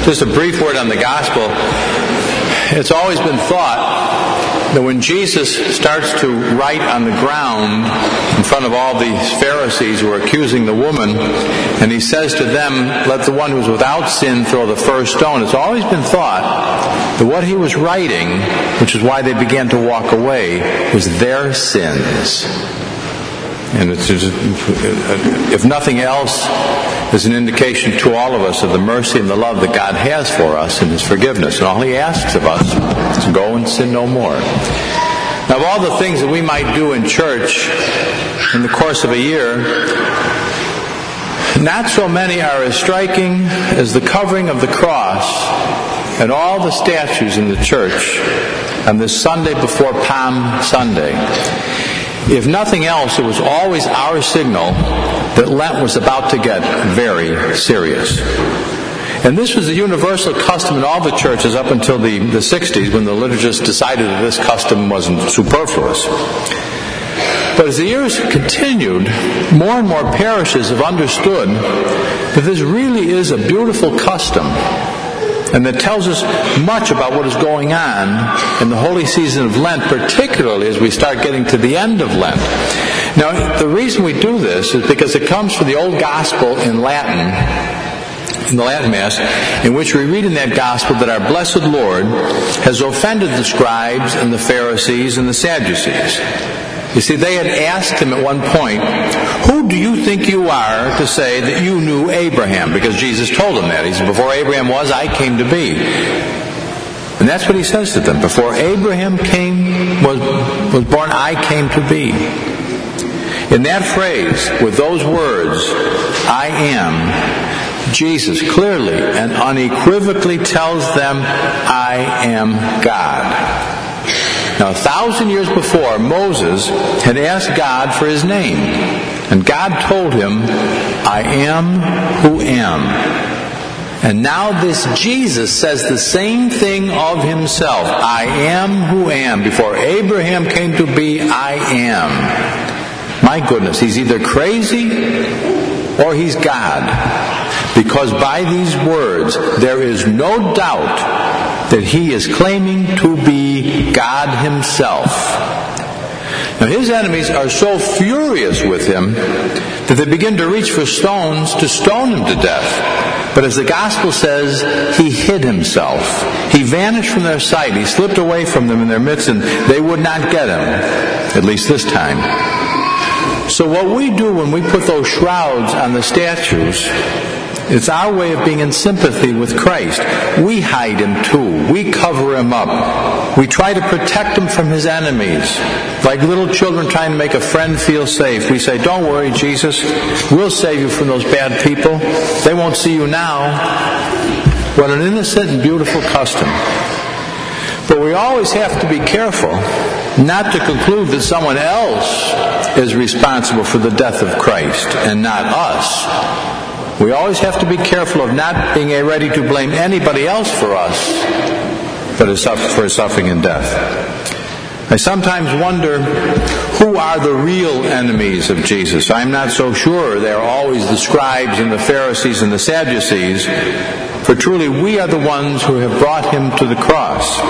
Just a brief word on the gospel. It's always been thought that when Jesus starts to write on the ground in front of all these Pharisees who are accusing the woman, and he says to them, "Let the one who is without sin throw the first stone," it's always been thought that what he was writing, which is why they began to walk away, was their sins. And it's just, if nothing else, is an indication to all of us of the mercy and the love that God has for us and His forgiveness. And all He asks of us is to go and sin no more. Now, of all the things that we might do in church in the course of a year, not so many are as striking as the covering of the cross and all the statues in the church on this Sunday before Palm Sunday. If nothing else, it was always our signal that Lent was about to get very serious. And this was a universal custom in all the churches up until the 60s, when the liturgists decided that this custom wasn't superfluous. But as the years continued, more and more parishes have understood that this really is a beautiful custom, and that tells us much about what is going on in the holy season of Lent, particularly as we start getting to the end of Lent. Now, the reason we do this is because it comes from the Old Gospel in Latin, in the Latin Mass, in which we read in that Gospel that our blessed Lord has offended the scribes and the Pharisees and the Sadducees. You see, they had asked him at one point, "Who do you think you are to say that you knew Abraham?" Because Jesus told them that. He said, "Before Abraham was, I came to be." And that's what he says to them. Before Abraham was born, I came to be. In that phrase, with those words, "I am," Jesus clearly and unequivocally tells them, "I am God." Now, 1,000 years before, Moses had asked God for his name. And God told him, "I am who am." And now this Jesus says the same thing of himself. "I am who am. Before Abraham came to be, I am." My goodness, he's either crazy or he's God. Because by these words, there is no doubt that he is claiming to be God himself. Now, his enemies are so furious with him that they begin to reach for stones to stone him to death. But as the Gospel says, he hid himself. He vanished from their sight. He slipped away from them in their midst, and they would not get him, at least this time. So what we do when we put those shrouds on the statues, it's our way of being in sympathy with Christ. We hide him too. We cover him up. We try to protect him from his enemies. Like little children trying to make a friend feel safe. We say, "Don't worry, Jesus. We'll save you from those bad people. They won't see you now." What an innocent and beautiful custom. But we always have to be careful not to conclude that someone else is responsible for the death of Christ and not us. We always have to be careful of not being ready to blame anybody else for us for his suffering and death. I sometimes wonder, who are the real enemies of Jesus? I'm not so sure they are always the scribes and the Pharisees and the Sadducees, for truly we are the ones who have brought him to the cross.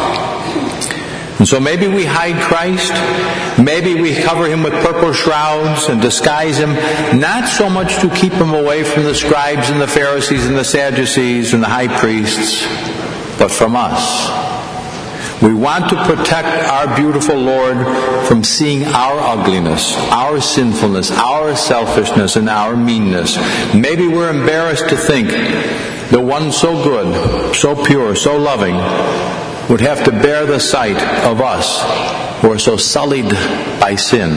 And so maybe we hide Christ, maybe we cover him with purple shrouds and disguise him, not so much to keep him away from the scribes and the Pharisees and the Sadducees and the high priests, but from us. We want to protect our beautiful Lord from seeing our ugliness, our sinfulness, our selfishness, and our meanness. Maybe we're embarrassed to think that one so good, so pure, so loving would have to bear the sight of us who are so sullied by sin.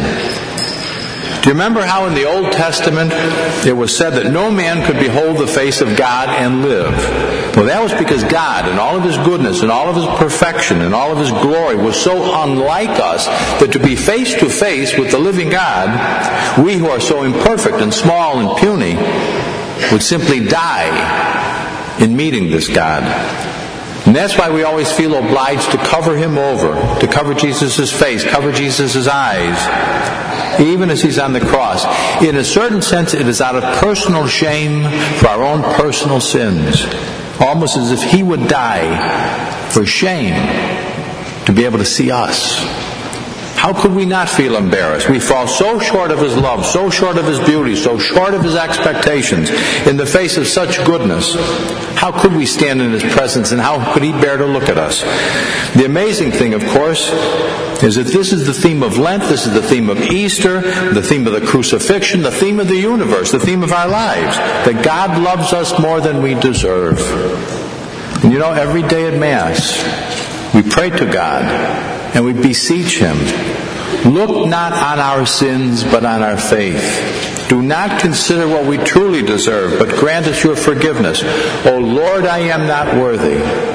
Do you remember how in the Old Testament it was said that no man could behold the face of God and live? Well, that was because God, in all of his goodness and all of his perfection and all of his glory, was so unlike us that to be face to face with the living God, we who are so imperfect and small and puny would simply die in meeting this God. And that's why we always feel obliged to cover him over, to cover Jesus' face, cover Jesus' eyes, even as he's on the cross. In a certain sense, it is out of personal shame for our own personal sins. almost as if he would die for shame to be able to see us. How could we not feel embarrassed? We fall so short of his love, so short of his beauty, so short of his expectations, in the face of such goodness. How could we stand in his presence, and how could he bear to look at us? The amazing thing, of course, is that this is the theme of Lent, this is the theme of Easter, the theme of the crucifixion, the theme of the universe, the theme of our lives, that God loves us more than we deserve. And every day at Mass, we pray to God, and we beseech him, look not on our sins, but on our faith. Do not consider what we truly deserve, but grant us your forgiveness. O Lord, I am not worthy.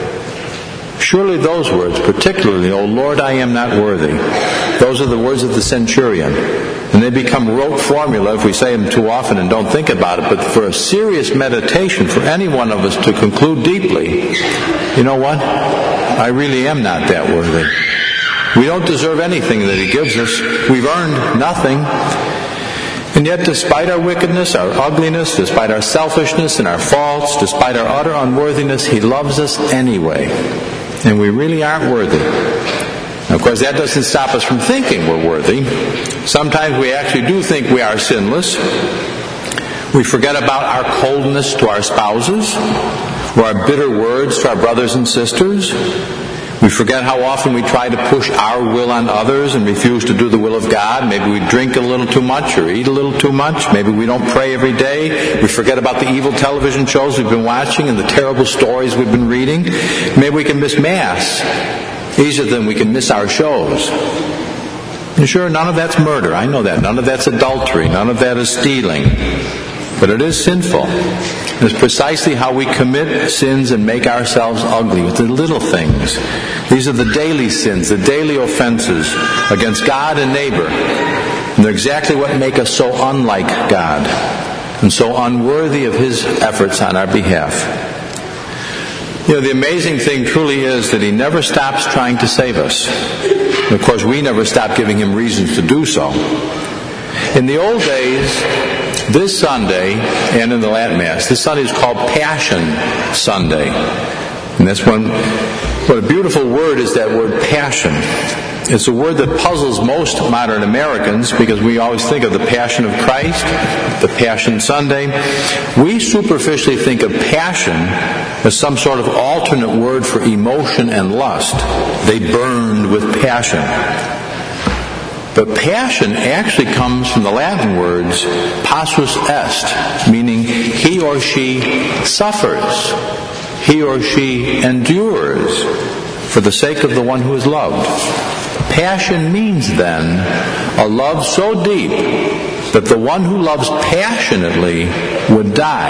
Surely those words, particularly, O Lord, I am not worthy, those are the words of the centurion. And they become rote formula if we say them too often and don't think about it. But for a serious meditation, for any one of us to conclude deeply, you know what? I really am not that worthy. We don't deserve anything that he gives us. We've earned nothing. And yet, despite our wickedness, our ugliness, despite our selfishness and our faults, despite our utter unworthiness, he loves us anyway. And we really aren't worthy. Now, of course, that doesn't stop us from thinking we're worthy. Sometimes we actually do think we are sinless. We forget about our coldness to our spouses, or our bitter words to our brothers and sisters. We forget how often we try to push our will on others and refuse to do the will of God. Maybe we drink a little too much or eat a little too much. Maybe we don't pray every day. We forget about the evil television shows we've been watching and the terrible stories we've been reading. Maybe we can miss Mass easier than we can miss our shows. And sure, none of that's murder. I know that. None of that's adultery. None of that is stealing. But it is sinful. It's precisely how we commit sins and make ourselves ugly, with the little things. These are the daily sins, the daily offenses against God and neighbor. And they're exactly what make us so unlike God and so unworthy of his efforts on our behalf. The amazing thing truly is that he never stops trying to save us. And of course, we never stop giving him reasons to do so. In the old days, this Sunday, and in the Latin Mass, this Sunday is called Passion Sunday. And that's what a beautiful word is, that word passion. It's a word that puzzles most modern Americans, because we always think of the Passion of Christ, the Passion Sunday. We superficially think of passion as some sort of alternate word for emotion and lust. They burned with passion. But passion actually comes from the Latin words passus est, meaning he or she suffers, he or she endures for the sake of the one who is loved. Passion means, then, a love so deep that the one who loves passionately would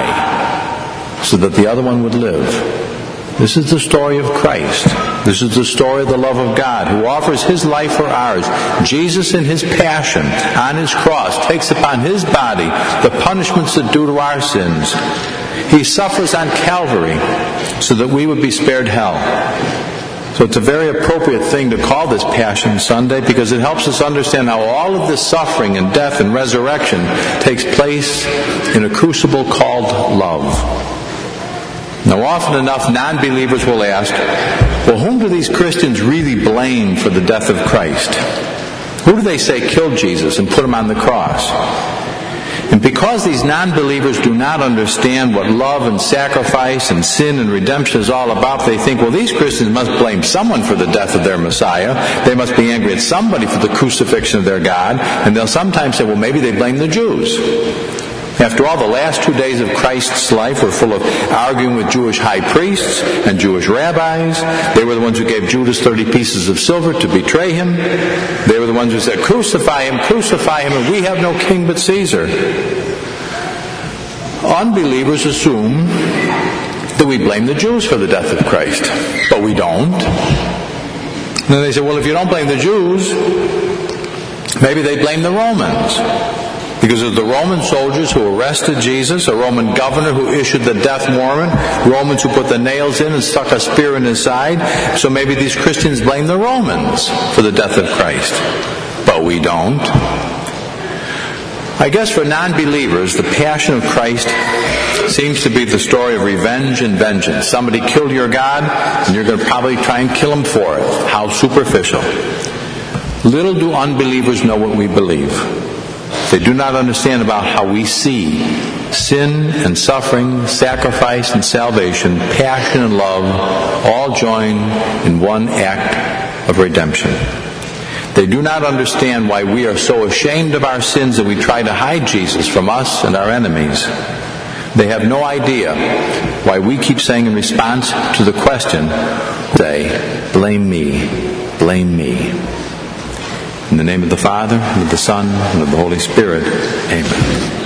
die so that the other one would live. This is the story of Christ. This is the story of the love of God, who offers his life for ours. Jesus, in his passion on his cross, takes upon his body the punishments that due to our sins. He suffers on Calvary so that we would be spared hell. So it's a very appropriate thing to call this Passion Sunday, because it helps us understand how all of this suffering and death and resurrection takes place in a crucible called love. Now, often enough, non-believers will ask, well, whom do these Christians really blame for the death of Christ? Who do they say killed Jesus and put him on the cross? And because these non-believers do not understand what love and sacrifice and sin and redemption is all about, they think, well, these Christians must blame someone for the death of their Messiah. They must be angry at somebody for the crucifixion of their God. And they'll sometimes say, well, maybe they blame the Jews. After all, the last 2 days of Christ's life were full of arguing with Jewish high priests and Jewish rabbis. They were the ones who gave Judas 30 pieces of silver to betray him. They were the ones who said, crucify him, and we have no king but Caesar. Unbelievers assume that we blame the Jews for the death of Christ, but we don't. And then they say, well, if you don't blame the Jews, maybe they blame the Romans. Because of the Roman soldiers who arrested Jesus, a Roman governor who issued the death warrant, Romans who put the nails in and stuck a spear in his side. So maybe these Christians blame the Romans for the death of Christ. But we don't. I guess for non-believers, the Passion of Christ seems to be the story of revenge and vengeance. Somebody killed your God, and you're going to probably try and kill him for it. How superficial. Little do unbelievers know what we believe. They do not understand about how we see sin and suffering, sacrifice and salvation, passion and love, all join in one act of redemption. They do not understand why we are so ashamed of our sins that we try to hide Jesus from us and our enemies. They have no idea why we keep saying in response to the question, say, blame me, blame me. In the name of the Father, and of the Son, and of the Holy Spirit, amen.